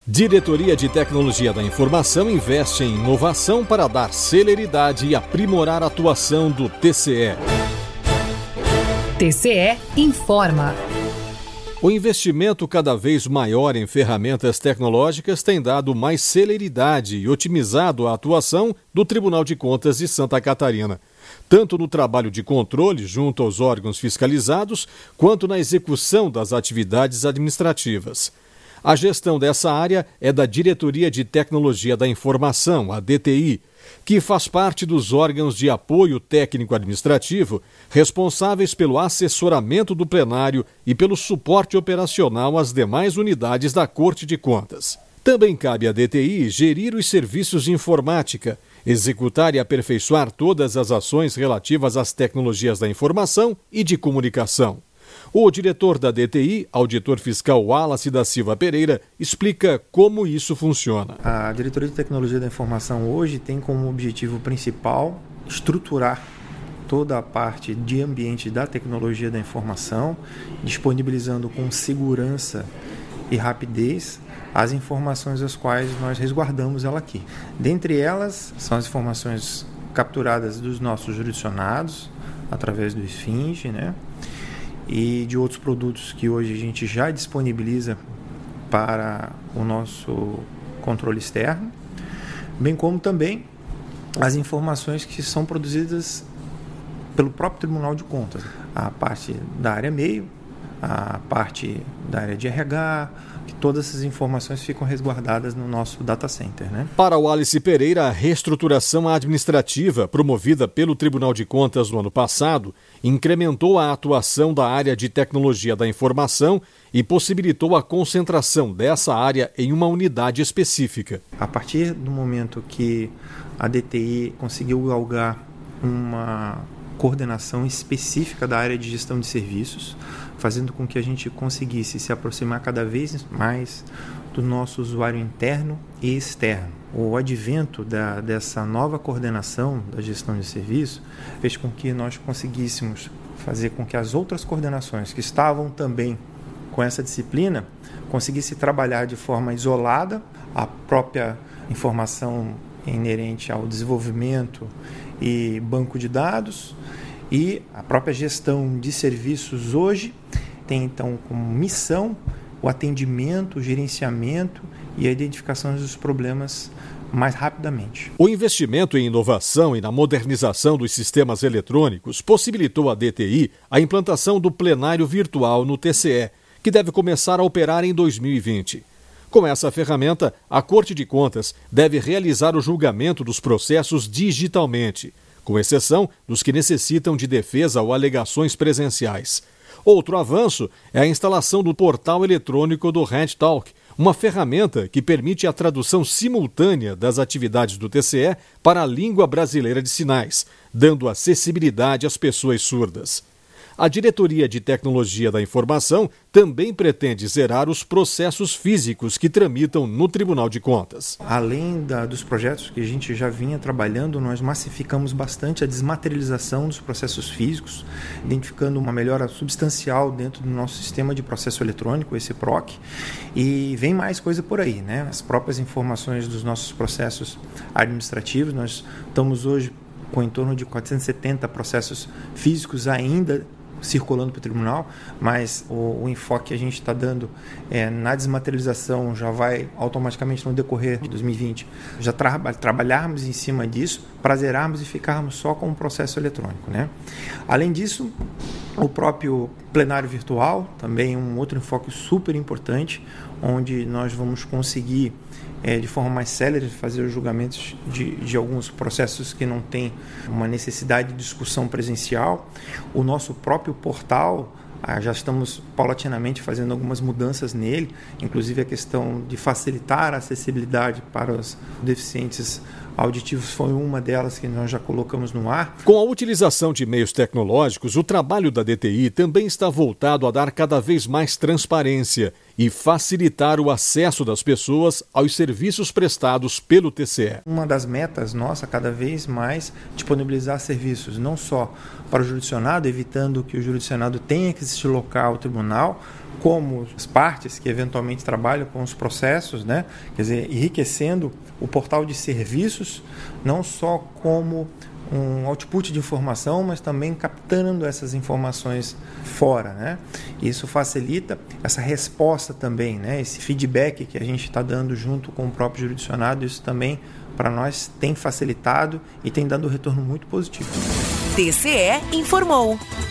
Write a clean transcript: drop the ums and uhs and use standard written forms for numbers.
Diretoria de Tecnologia da Informação investe em inovação para dar celeridade e aprimorar a atuação do TCE. TCE informa. O investimento cada vez maior em ferramentas tecnológicas tem dado mais celeridade e otimizado a atuação do Tribunal de Contas de Santa Catarina, tanto no trabalho de controle junto aos órgãos fiscalizados, quanto na execução das atividades administrativas. A gestão dessa área é da Diretoria de Tecnologia da Informação, a DTI, que faz parte dos órgãos de apoio técnico-administrativo responsáveis pelo assessoramento do plenário e pelo suporte operacional às demais unidades da Corte de Contas. Também cabe à DTI gerir os serviços de informática, executar e aperfeiçoar todas as ações relativas às tecnologias da informação e de comunicação. O diretor da DTI, auditor fiscal Wallace da Silva Pereira, explica como isso funciona. A Diretoria de Tecnologia da Informação hoje tem como objetivo principal estruturar toda a parte de ambiente da tecnologia da informação, disponibilizando com segurança e rapidez as informações as quais nós resguardamos ela aqui. Dentre elas são as informações capturadas dos nossos jurisdicionados, através do Esfinge, e de outros produtos que hoje a gente já disponibiliza para o nosso controle externo, bem como também as informações que são produzidas pelo próprio Tribunal de Contas, a parte da área meio, a parte da área de RH, que todas essas informações ficam resguardadas no nosso data center. Para o Wallace Pereira, a reestruturação administrativa promovida pelo Tribunal de Contas no ano passado incrementou a atuação da área de tecnologia da informação e possibilitou a concentração dessa área em uma unidade específica. A partir do momento que a DTI conseguiu galgar uma coordenação específica da área de gestão de serviços, fazendo com que a gente conseguisse se aproximar cada vez mais do nosso usuário interno e externo. O advento dessa nova coordenação da gestão de serviço fez com que nós conseguíssemos fazer com que as outras coordenações que estavam também com essa disciplina conseguissem trabalhar de forma isolada a própria informação inerente ao desenvolvimento e banco de dados, e a própria gestão de serviços hoje tem então como missão o atendimento, o gerenciamento e a identificação dos problemas mais rapidamente. O investimento em inovação e na modernização dos sistemas eletrônicos possibilitou à DTI a implantação do plenário virtual no TCE, que deve começar a operar em 2020. Com essa ferramenta, a Corte de Contas deve realizar o julgamento dos processos digitalmente, com exceção dos que necessitam de defesa ou alegações presenciais. Outro avanço é a instalação do portal eletrônico do RedTalk, uma ferramenta que permite a tradução simultânea das atividades do TCE para a língua brasileira de sinais, dando acessibilidade às pessoas surdas. A Diretoria de Tecnologia da Informação também pretende zerar os processos físicos que tramitam no Tribunal de Contas. Além dos projetos que a gente já vinha trabalhando, nós massificamos bastante a desmaterialização dos processos físicos, identificando uma melhora substancial dentro do nosso sistema de processo eletrônico, esse PROC, e vem mais coisa por aí, As próprias informações dos nossos processos administrativos, nós estamos hoje com em torno de 470 processos físicos ainda circulando para o tribunal, mas o enfoque que a gente está dando na desmaterialização já vai automaticamente no decorrer de 2020 já trabalharmos em cima disso para zerarmos e ficarmos só com o processo eletrônico. Além disso, o próprio plenário virtual também é um outro enfoque super importante, onde nós vamos conseguir de forma mais célere fazer os julgamentos de alguns processos que não têm uma necessidade de discussão presencial. O nosso próprio portal, já estamos paulatinamente fazendo algumas mudanças nele, inclusive a questão de facilitar a acessibilidade para os deficientes auditivos foi uma delas que nós já colocamos no ar. Com a utilização de meios tecnológicos, o trabalho da DTI também está voltado a dar cada vez mais transparência e facilitar o acesso das pessoas aos serviços prestados pelo TCE. Uma das metas nossa, cada vez mais, disponibilizar serviços não só para o jurisdicionado, evitando que o jurisdicionado tenha que se deslocar ao tribunal, como as partes que eventualmente trabalham com os processos, né? Quer dizer, enriquecendo o portal de serviços, não só como um output de informação, mas também captando essas informações fora, né? Isso facilita essa resposta também, né? Esse feedback que a gente está dando junto com o próprio jurisdicionado, isso também para nós tem facilitado e tem dado um retorno muito positivo. TCE informou.